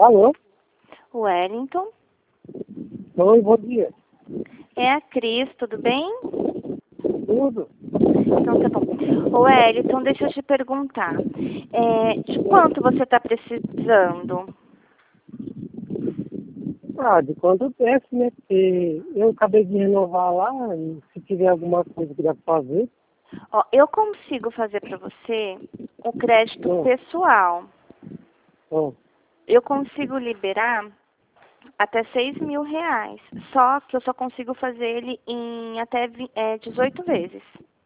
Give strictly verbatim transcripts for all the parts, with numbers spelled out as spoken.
Alô? Wellington. Oi, bom dia. É a Cris, tudo bem? Tudo? Então tá bom. Ô Wellington, deixa eu te perguntar. É, de quanto você está precisando? Ah, de quanto tempo, né? Porque eu acabei de renovar lá e se tiver alguma coisa que dá pra fazer. Ó, eu consigo fazer para você o crédito Bom, pessoal. bom, Eu consigo liberar até seis mil reais. Só que eu só consigo fazer ele em até vi- é, dezoito vezes.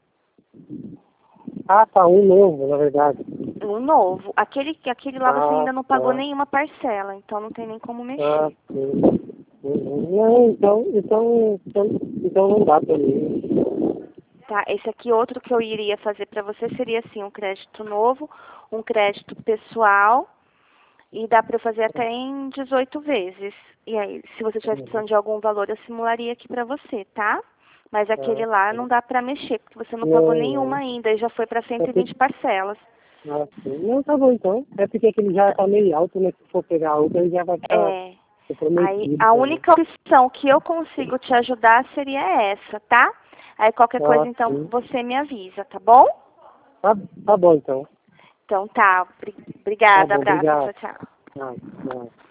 Ah, tá, um novo, na verdade. Um novo. Aquele, aquele lá você Ah, ainda não pagou tá. nenhuma parcela, então não tem nem como Ah, mexer. sim. Uhum. Não, então, então, então, então não dá pra mim. Tá, esse aqui outro que eu iria fazer para você seria assim, um crédito novo, um crédito pessoal, e dá para eu fazer até em dezoito vezes. E aí, se você tivesse Uhum. precisando de algum valor, eu simularia aqui para você, tá? Mas aquele Ah, lá tá. não dá para mexer, porque você não pagou Não, nenhuma não. ainda, e já foi para É cento e porque, vinte parcelas. ah, sim. Não, tá bom então. É porque aquele já tá meio alto, né? Se for pegar outro, ele já vai ficar É, aí comprometido a também. única opção que eu consigo te ajudar seria essa, tá? Aí qualquer coisa, Ah, então, sim. você me avisa, tá bom? Tá, tá bom então. Então tá, Obri- Tá obrigada, bom, abraço, obrigado. tchau, tchau. Ah, ah.